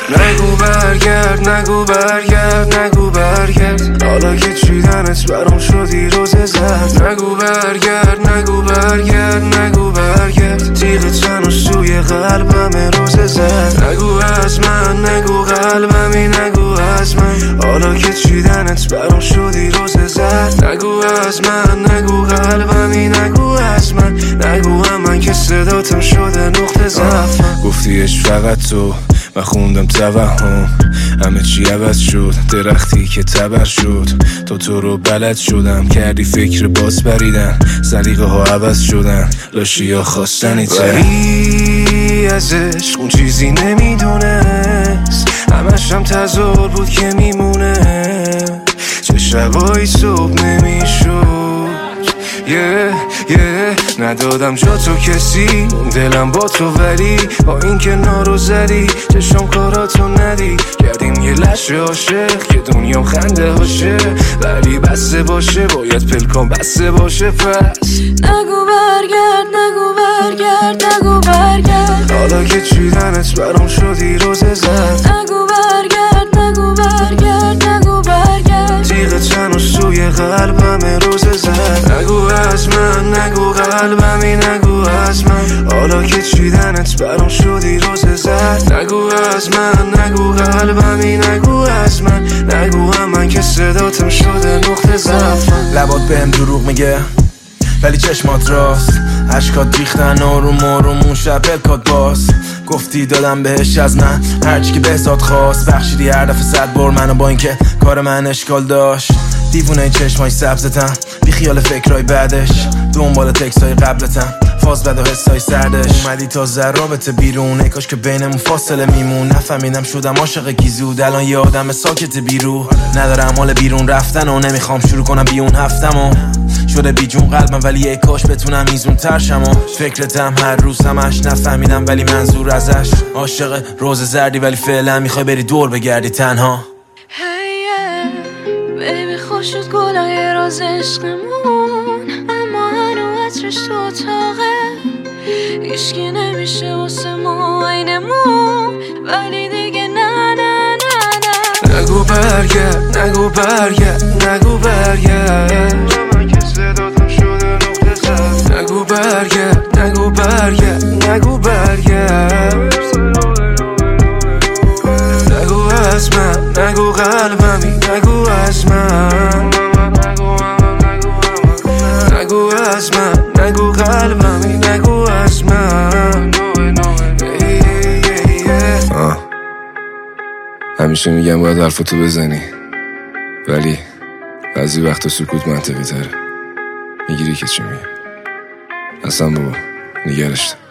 نگو برگرد نگو برگرد نگو برگرد، حالا که چیدنت برام شدی روز زرد. نگو برگرد نگو برگرد نگو برگرد، تیغ تنو سوی قلبم روز زرد. نگو از من نگو قلبمی نگو از من، حالا که چیدنت برام شدی روز زرد. نگو از من نگو قلبمی نگو از من، نگو من که صداتم شده نقطه ضعف. گفتیش فقط تو، من خوندم توهم، همه چی عوض شد، درختی که تبر شد. تو رو بلد شدم، کردی فکر باز بریدن، سلیقه ها عوض شدن، لاشی ها خواستنی ولی از عشق اون چیزی نمیدونست، همش هم تظاهر بود که میمونه. چه شبایی صبح نمیشد ندادم جا تو کسی، دلم با تو ولی با این که نارو زدی، چشم کاراتو ندی، کردیم یه لشه عاشق که دنیام خنده هاشه، ولی بسته باشه باید پلکان بسته باشه. پس نگو برگرد نگو برگرد نگو برگرد، حالا که چیدنت برام شدی روز زرد. نگو برگرد نگو برگرد نگو برگرد، تیغ تنو سوی قلبم روز زرد. نگو از من نگو قلبمی نگو از من، حالا که چیدنت برام شدی روز زرد. نگو از من نگو قلبمی نگو از من، نگو من که صداتم شده نقطه ضعف. لبات بهم دروغ میگه ولی چشمات راست، عشقات ریختن آروم آروم اون شب پلکات باز. گفتی دادم بهش از من هرچی که بهزاد خواست، بخشیدی هر دفعه 100 بار منو با اینکه کار من اشکال داشت. دیوونه این چشمای سبزتم، بی خیال فکرای بعدش، دنبال تکسای قبلتم، فاز بد و حسای سردش. اومدی تا رابطه بیرون، ای کاش که بینمون فاصله میمون. نفهمیدم شدم عاشق گیزود، الان یه آدم ساکت بیرو. ندارم حال بیرون رفتن و نمیخوام شروع کنم بیون هفتمو. شده بیجون قلبم ولی ای کاش بتونم ایزون ترشم و فکرتم هر روز همش. نفهمیدم ولی منظور ازش، عاشق روز زردی ولی فعلا میخوای بری دور بگردی تنها. بیبی خوش شد گلای راز عشقمون، اما هنو عطرش تو اتاقه، هیچکی نمیشه واسه ما عینمون، ولی دیگه نه نه نه نه. نگو برگرد نگو برگرد نگو برگرد، من که صداتم شده نقطه ضعف. نگو برگرد نگو برگرد نگو برگرد، نگو از من نگو قلبمی نگو از من، نگو از من نگو قلبمی نگو از من. همیشه میگم باید حرفتو بزنی، ولی بعضی وقتا سکوت منطقی تره. میگیری که چی میگم؟ اصلا بابا نگرشتم.